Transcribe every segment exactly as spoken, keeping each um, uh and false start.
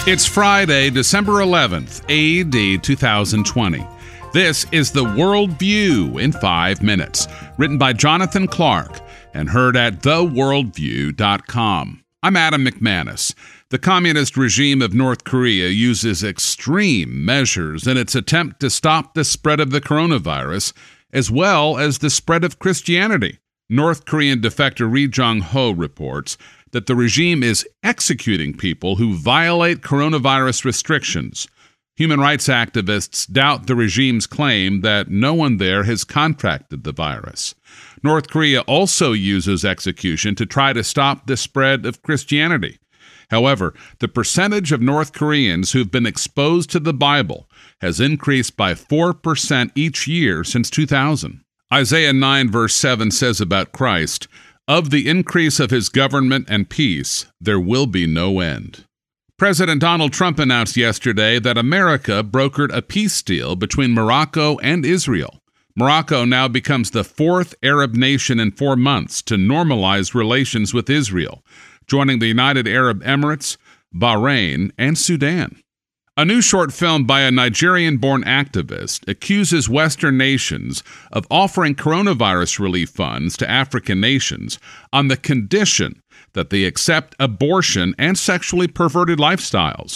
It's Friday, December eleventh, A D two thousand twenty. This is The World View in five minutes, written by Jonathan Clark and heard at the world view dot com. I'm Adam McManus. The communist regime of North Korea uses extreme measures in its attempt to stop the spread of the coronavirus, as well as the spread of Christianity. North Korean defector Ri Jong-ho reports that the regime is executing people who violate coronavirus restrictions. Human rights activists doubt the regime's claim that no one there has contracted the virus. North Korea also uses execution to try to stop the spread of Christianity. However, the percentage of North Koreans who've been exposed to the Bible has increased by four percent each year since two thousand. Isaiah nine verse seven says about Christ, "Of the increase of his government and peace, there will be no end." President Donald Trump announced yesterday that America brokered a peace deal between Morocco and Israel. Morocco now becomes the fourth Arab nation in four months to normalize relations with Israel, joining the United Arab Emirates, Bahrain, and Sudan. A new short film by a Nigerian-born activist accuses Western nations of offering coronavirus relief funds to African nations on the condition that they accept abortion and sexually perverted lifestyles.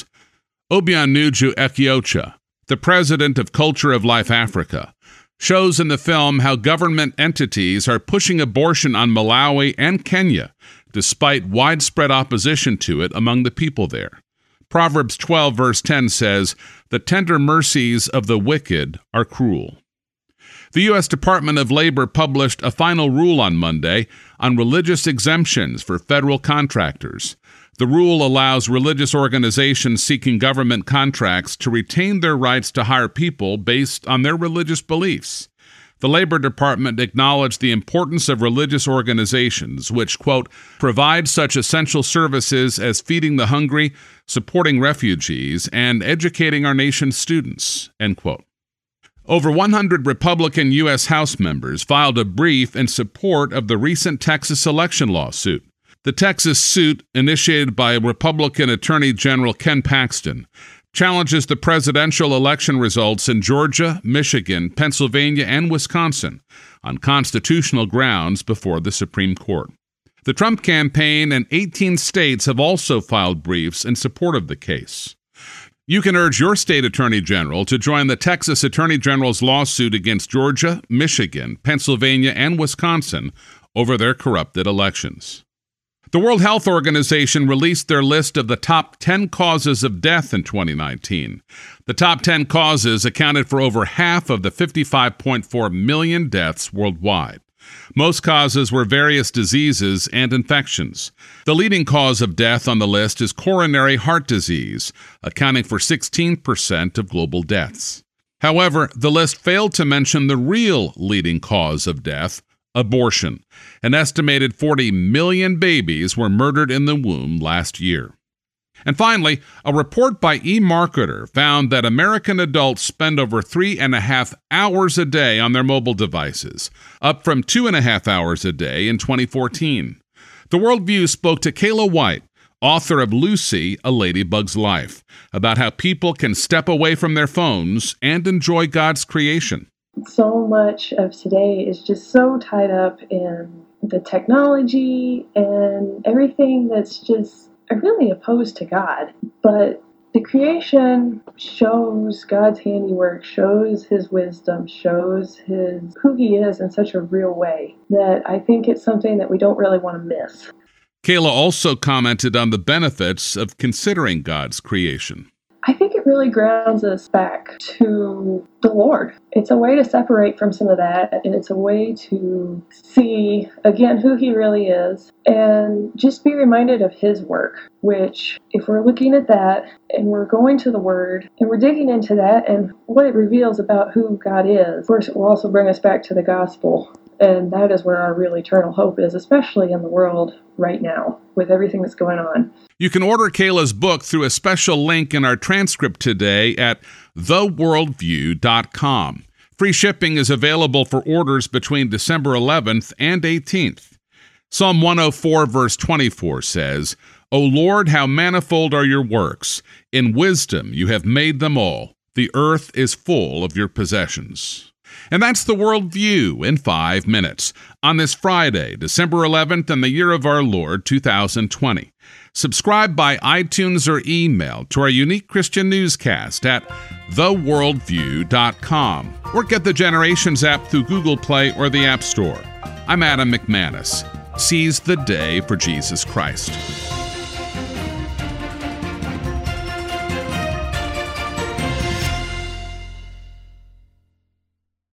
Obianuju Ekiocha, the president of Culture of Life Africa, shows in the film how government entities are pushing abortion on Malawi and Kenya, despite widespread opposition to it among the people there. Proverbs twelve verse ten says, "The tender mercies of the wicked are cruel." The U S Department of Labor published a final rule on Monday on religious exemptions for federal contractors. The rule allows religious organizations seeking government contracts to retain their rights to hire people based on their religious beliefs. The Labor Department acknowledged the importance of religious organizations, which, quote, provide such essential services as feeding the hungry, supporting refugees, and educating our nation's students, end quote. Over one hundred Republican U S House members filed a brief in support of the recent Texas election lawsuit. The Texas suit, initiated by Republican Attorney General Ken Paxton, challenges the presidential election results in Georgia, Michigan, Pennsylvania, and Wisconsin on constitutional grounds before the Supreme Court. The Trump campaign and eighteen states have also filed briefs in support of the case. You can urge your state attorney general to join the Texas Attorney General's lawsuit against Georgia, Michigan, Pennsylvania, and Wisconsin over their corrupted elections. The World Health Organization released their list of the top ten causes of death in twenty nineteen. The top ten causes accounted for over half of the fifty-five point four million deaths worldwide. Most causes were various diseases and infections. The leading cause of death on the list is coronary heart disease, accounting for sixteen percent of global deaths. However, the list failed to mention the real leading cause of death, abortion. An estimated forty million babies were murdered in the womb last year. And finally, a report by eMarketer found that American adults spend over three and a half hours a day on their mobile devices, up from two and a half hours a day in twenty fourteen. The Worldview spoke to Kayla White, author of Lucy, A Ladybug's Life, about how people can step away from their phones and enjoy God's creation. So much of today is just so tied up in the technology and everything that's just really opposed to God. But the creation shows God's handiwork, shows his wisdom, shows his who he is in such a real way that I think it's something that we don't really want to miss. Kayla also commented on the benefits of considering God's creation. I think it really grounds us back to the Lord. It's a way to separate from some of that, and it's a way to see, again, who he really is, and just be reminded of his work, which, if we're looking at that, and we're going to the Word, and we're digging into that, and what it reveals about who God is, of course, it will also bring us back to the gospel. And that is where our real eternal hope is, especially in the world right now, with everything that's going on. You can order Kayla's book through a special link in our transcript today at the world view dot com. Free shipping is available for orders between December eleventh and eighteenth. Psalm one oh four, verse twenty-four says, O Lord, how manifold are your works! In wisdom you have made them all. The earth is full of your possessions. And that's the World View in five minutes on this Friday, December eleventh, in the year of our Lord, two thousand twenty. Subscribe by iTunes or email to our unique Christian newscast at the world view dot com or get the Generations app through Google Play or the App Store. I'm Adam McManus. Seize the day for Jesus Christ.